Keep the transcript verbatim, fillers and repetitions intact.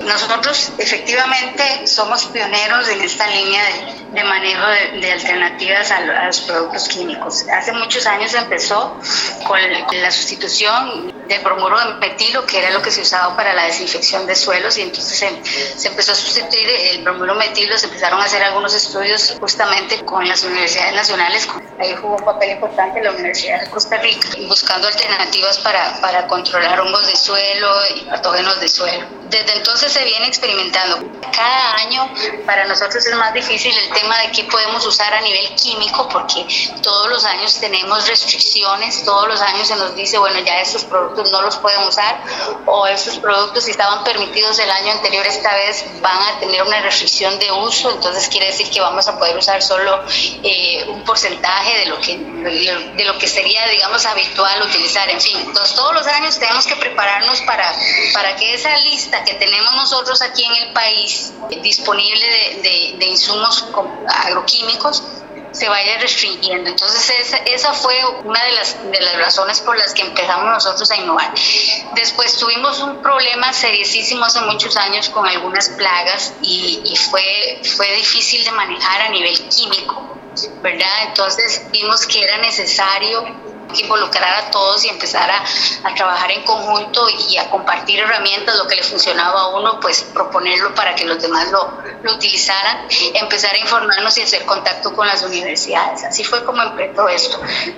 nosotros efectivamente somos pioneros en esta línea de, de manejo de, de alternativas a, a los productos químicos. Hace muchos años empezó con la sustitución del bromuro de metilo, que era lo que se usaba para la desinfección de suelos, y entonces se, se empezó a sustituir el bromuro de metilo. Se empezaron a hacer algunos estudios justamente con las universidades nacionales. Ahí jugó un papel importante la Universidad de Costa Rica, buscando alternativas para, para controlar hongos de suelo y patógenos de suelo. Desde entonces se viene experimentando. Cada año para nosotros es más difícil el tema de qué podemos usar a nivel químico, porque todos los años tenemos restricciones, todos los años se nos dice, bueno, ya estos productos no los pueden usar, o estos productos, si estaban permitidos el año anterior, esta vez van a tener una restricción de uso, entonces quiere decir que vamos a poder usar solo eh, un porcentaje de lo que de lo que sería, digamos, habitual utilizar. En fin, entonces todos los años tenemos que prepararnos para, para que esa lista que tenemos nosotros aquí en el país disponible de, de, de insumos agroquímicos se vaya restringiendo. Entonces esa, esa fue una de las, de las razones por las que empezamos nosotros a innovar. Después tuvimos un problema seriosísimo hace muchos años con algunas plagas y, y fue, fue difícil de manejar a nivel químico, ¿verdad? Entonces vimos que era necesario involucrar a todos y empezar a, a trabajar en conjunto y a compartir herramientas. Lo que le funcionaba a uno, pues proponerlo para que los demás lo, lo utilizaran, empezar a informarnos y hacer contacto con las universidades. Así fue como empezó esto.